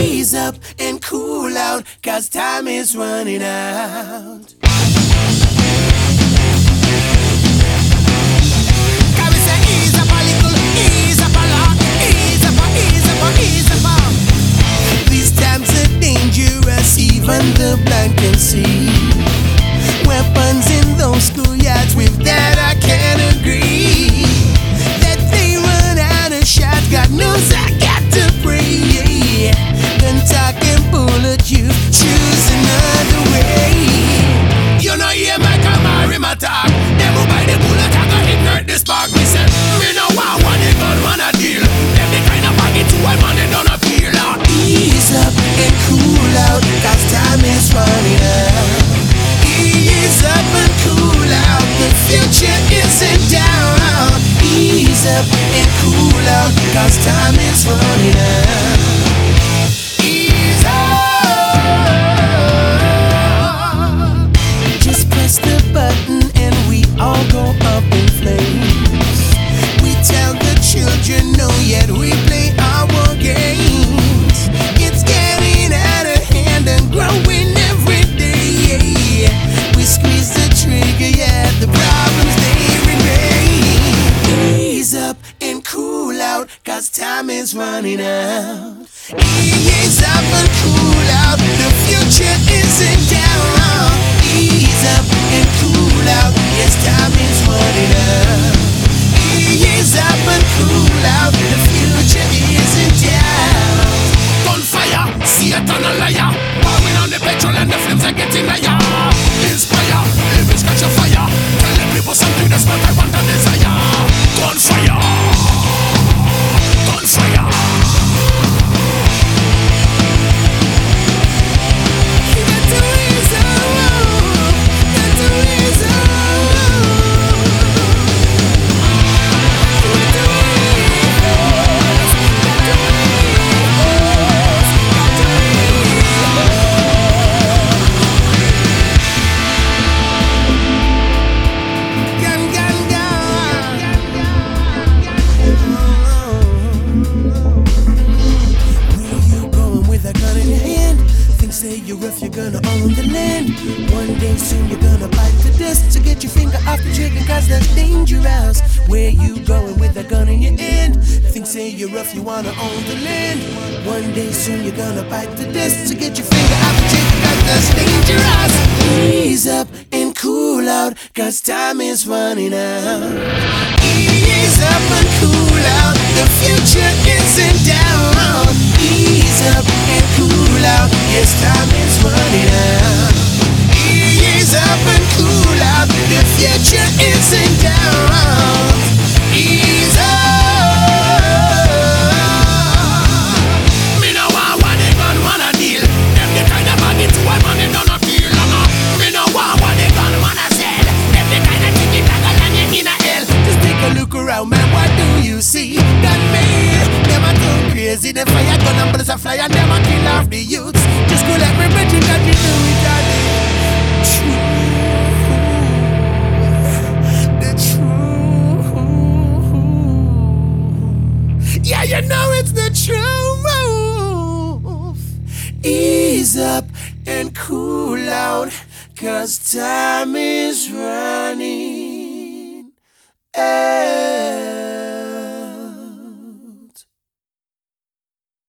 Ease up and cool out, 'cause time is running out. Can we say ease up a little, ease up a lot, ease up, ease up, ease up. These times are dangerous, even the blind can see. Weapons in those schoolyards, with that I can't agree. That they run out of shots, God knows I got to pray. Then talking bullet, you choose another way. You know, hear my camera, my talk. Them who buy the bullet, I got ignorant this spark. Me say, me no want one, they gun man a deal. Them the kind of baggy to one man, they don't appeal. Ease up and cool out, 'cause time is running out. Ease up and cool out, the future isn't down. Ease up and cool out, 'cause time is running out. Ease up. Just press the button and we all go up in flames. We tell the children no, yet we play our games. It's getting out of hand and growing every day. We squeeze the trigger, yeah, the problems they remain. Ease up and cool out, 'cause time is running out. Ease up and cool out, the future isn't down. Ease up and cool out, yes, time is running out. Ease up and cool out, the future isn't down. Gunfire, see it on a liar. Pouring on the petrol and the flames are getting higher. Inspire, living catch a fire. Tell the people something that's what I want and desire. Gunfire, gunfire. If you're gonna own the land, one day soon you're gonna bite the dust. So get your finger off the trigger, 'cause that's dangerous. Where you going with a gun in your hand? Think say you're rough, you wanna own the land. One day soon you're gonna bite the dust. So get your finger off the trigger, 'cause that's dangerous. Ease up and cool out, 'cause time is running out. Ease up and cool out, the future isn't down. Ease up and cool out, yes, time is running out. Ease up and cool out, the future isn't down. Ease up. Me no want what they gun wanna deal. Them the kind of baggy to one man, they don't appeal. Me no want what they gun wanna sell. Them the kind of ticket that go land you in a hell. Just take a look around, man, what do you see? That man, them a too crazy. Them fire gun and bullets a fly and them a kill off the youths. Just go let me mention that you know it, daddy. The truth. Yeah, you know it's the truth. Ease up and cool out, 'cause time is running out.